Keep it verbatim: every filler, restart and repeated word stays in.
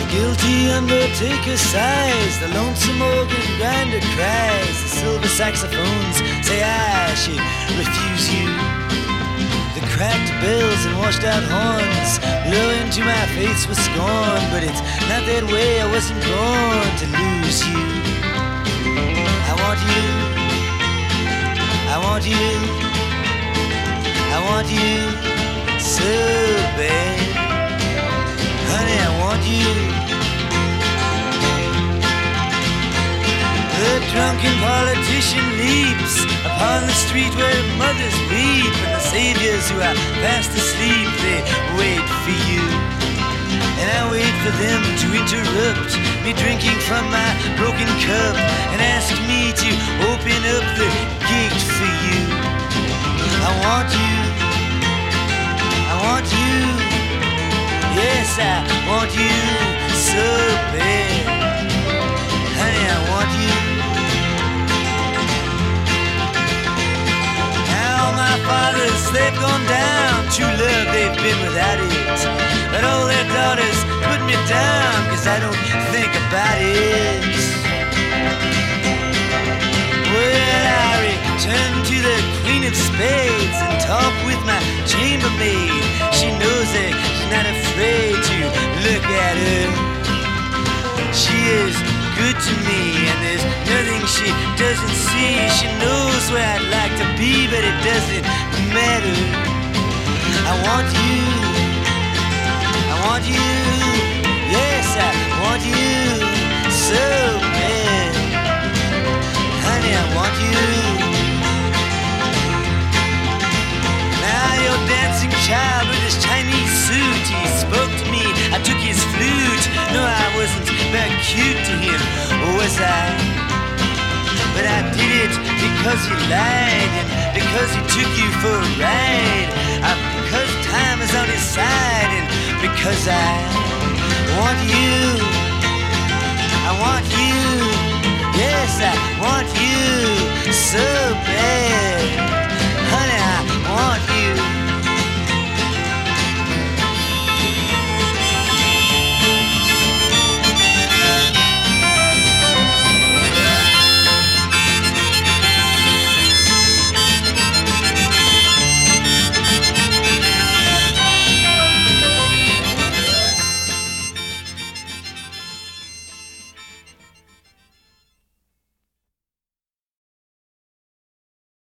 Guilty undertaker sighs, the lonesome organ grinder cries, the silver saxophones say I should refuse you. The cracked bells and washed out horns blow into my face with scorn, but it's not that way, I wasn't born to lose you. I want you, I want you, I want you so bad. Honey, I want you. The drunken politician leaps upon the street where mothers weep, and the saviors who are fast asleep, they wait for you. And I wait for them to interrupt me drinking from my broken cup and ask me to open up the gate for you. I want you. I want you. Yes, I want you so bad. Honey, I want you. Now my fathers, they've gone down. True love, they've been without it. But all their daughters put me down, cause I don't think about it. Well, I return to the Queen of Spades and talk with my chambermaid. She knows that she's not afraid to look at her. She is good to me, and there's nothing she doesn't see. She knows where I'd like to be, but it doesn't matter. I want you, I want you, yes, I want you so bad. Honey, I want you. Now your dancing child with his Chinese suit, he spoke to me, I took his flute. No, I wasn't very cute to him, was I? But I did it because he lied, and because he took you for a ride, uh, because time is on his side, and because I want you. I want you. Yes, I want you so bad.